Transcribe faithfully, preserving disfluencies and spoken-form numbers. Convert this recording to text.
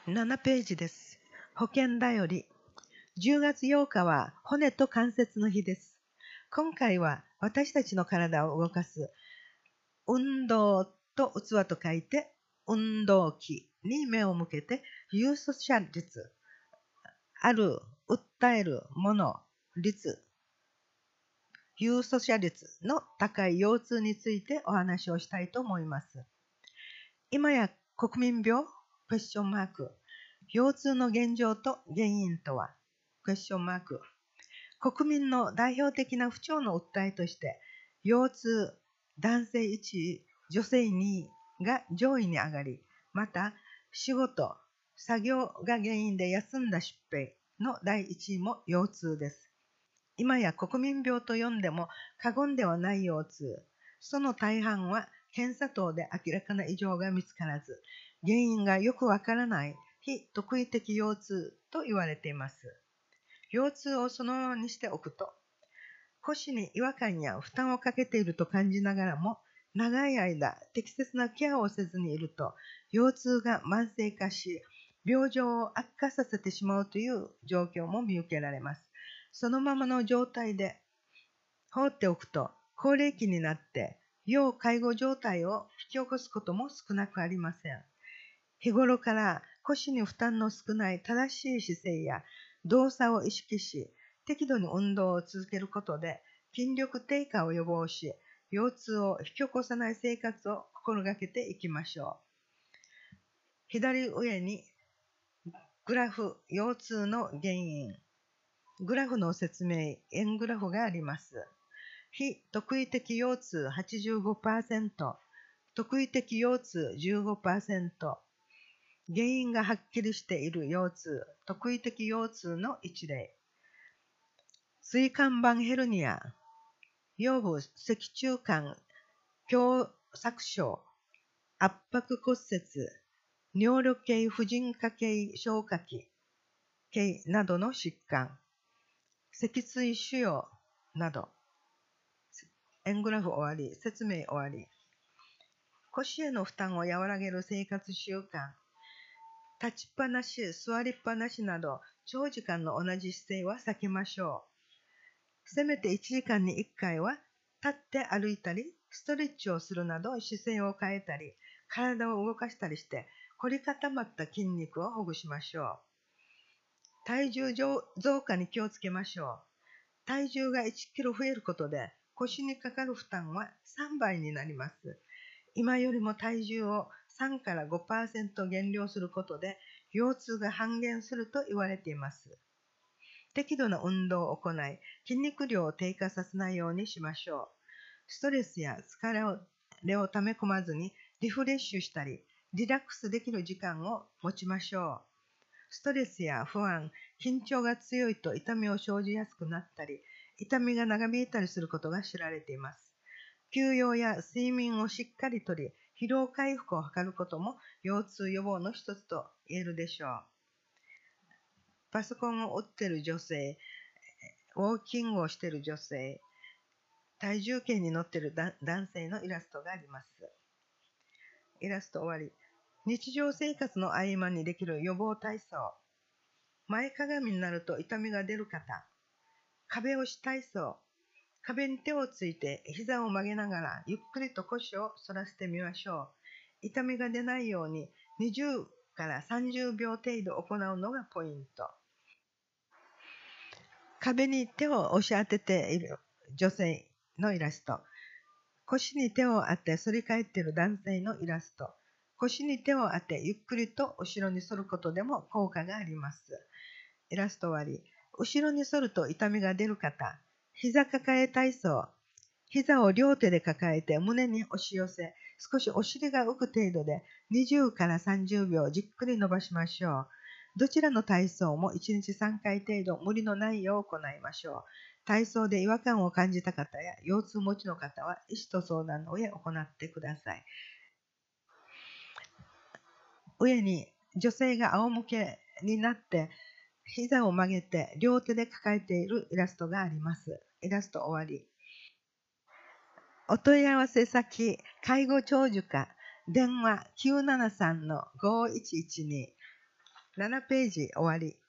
ななページです。保健だより。じゅうがつようかは骨と関節の日です。今回は私たちの体を動かす運動と器と書いて運動器に目を向けて、有訴者率、ある、訴えるもの、率、有訴者率の高い腰痛についてお話をしたいと思います。今や国民病クエスチョンマーク腰痛の現状と原因とはクエスチョンマーク国民の代表的な不調の訴えとして腰痛男性いちい女性にいが上位に上がり、また仕事作業が原因で休んだ疾病のだいいちいも腰痛です。今や国民病と呼んでも過言ではない腰痛。その大半は検査等で明らかな異常が見つからず、原因がよくわからない非特異的腰痛と言われています。腰痛をそのままにしておくと、腰に違和感や負担をかけていると感じながらも、長い間適切なケアをせずにいると、腰痛が慢性化し、病状を悪化させてしまうという状況も見受けられます。そのままの状態で放っておくと、高齢期になって要介護状態を引き起こすことも少なくありません。日頃から腰に負担の少ない正しい姿勢や動作を意識し、適度に運動を続けることで筋力低下を予防し、腰痛を引き起こさない生活を心がけていきましょう。左上にグラフ、腰痛の原因、グラフの説明、円グラフがあります。非特異的腰痛 はちじゅうごパーセント、特異的腰痛 じゅうごパーセント、原因がはっきりしている腰痛、特異的腰痛の一例。椎間板ヘルニア、腰部脊柱管狭窄症、圧迫骨折、尿路系婦人科系消化器系などの疾患、脊椎腫瘍など。円グラフ終わり、説明終わり。腰への負担を和らげる生活習慣、立ちっぱなし、座りっぱなしなど長時間の同じ姿勢は避けましょう。せめていちじかんにいっかいは立って歩いたり、ストレッチをするなど姿勢を変えたり、体を動かしたりして凝り固まった筋肉をほぐしましょう。体重増加に気をつけましょう。体重がいちキロ増えることで腰にかかる負担はさんばいになります。今よりも体重をさんからごパーセント減量することで腰痛が半減すると言われています。適度な運動を行い、筋肉量を低下させないようにしましょう。ストレスや疲れを溜め込まずにリフレッシュしたり、リラックスできる時間を持ちましょう。ストレスや不安、緊張が強いと痛みを生じやすくなったり、痛みが長引いたりすることが知られています。休養や睡眠をしっかりとり、疲労回復を図ることも腰痛予防の一つと言えるでしょう。パソコンを打っている女性、ウォーキングをしている女性、体重計に乗っている男性のイラストがあります。イラスト終わり。日常生活の合間にできる予防体操。前かがみになると痛みが出る方。壁押し体操。壁に手をついて膝を曲げながらゆっくりと腰を反らせてみましょう。痛みが出ないようににじゅうからさんじゅうびょう程度行うのがポイント。壁に手を押し当てている女性のイラスト。腰に手を当て反り返っている男性のイラスト。腰に手を当てゆっくりと後ろに反ることでも効果があります。イラスト終わり。後ろに反ると痛みが出る方。膝抱え体操。膝を両手で抱えて胸に押し寄せ、少しお尻が浮く程度でにじゅうからさんじゅうびょうじっくり伸ばしましょう。どちらの体操もいちにちさんかい程度無理のないよう行いましょう。体操で違和感を感じた方や腰痛持ちの方は医師と相談の上行ってください。上に女性が仰向けになって膝を曲げて両手で抱えているイラストがあります。イラスト終わり。お問い合わせ先、介護長寿課、電話 きゅうななさんのごいちいちにななページ終わり。